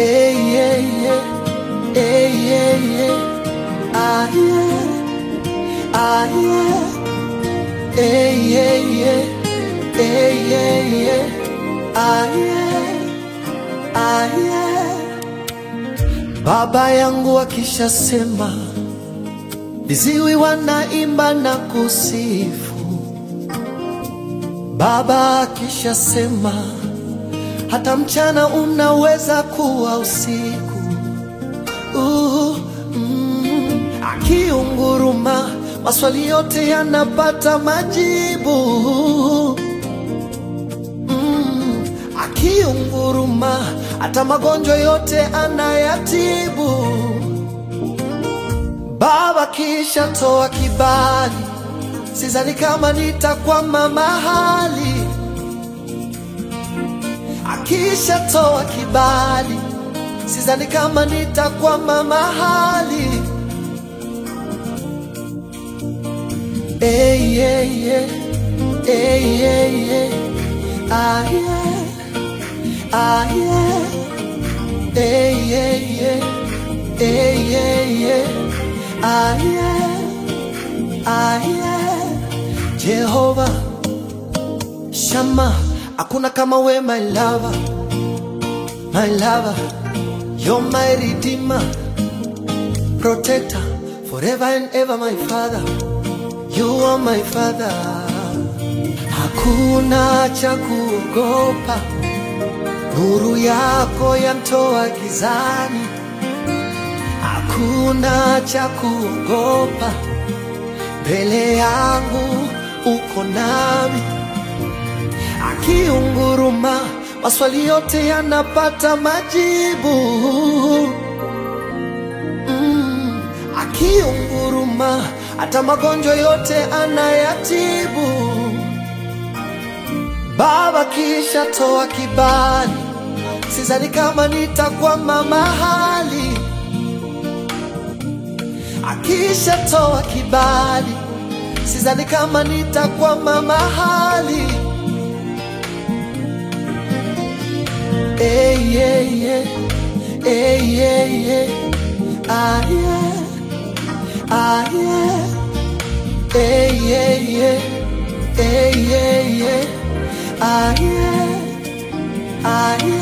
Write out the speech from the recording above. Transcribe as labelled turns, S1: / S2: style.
S1: Hey, yeah, yeah. Hey, yeah, yeah. Ah, yeah. Ah, yeah. Hey, yeah, yeah. Hey, yeah, yeah. Ah, yeah. Ah, yeah. Baba yangu akishasema, viziwi wanaimba na kusifu. Baba akishasema, hata mchana unaweza kuwa usiku. Akiunguruma, maswali yote yanapata majibu. Akiunguruma, hata magonjwa yote anayatibu. Baba kisha toa kibali, sidhani kama nitakwama mahali. Akisha toa kibali, sidhani kama nitakwama mahali. Hey, yeah, yeah. Hey, yeah, yeah. Ah, yeah. Ah, yeah. Hey, yeah, yeah. Hey, yeah, yeah. Ah, yeah. Ah, yeah. Jehovah Shammah, hakuna kama we, my lover. My lover, you're my redeemer, protector, forever and ever, my father. You are my father. Hakuna cha kuogopa, nuru yako yanitoa gizani. Hakuna cha kuogopa, mbele yangu uko nami. Akiunguruma, maswali yote yanapata majibu. Akiunguruma, hata magonjwa yote anayatibu. Baba kisha toa kibali, sidhani kama nitakwama mahali. Akisha toa kibali, sidhani kama nitakwama mahali. Hey, yeah, yeah. Hey, yeah, yeah. Ah, yeah. Ah, yeah. Hey, yeah, yeah. Hey, yeah, yeah. Ah, yeah. Ah, yeah.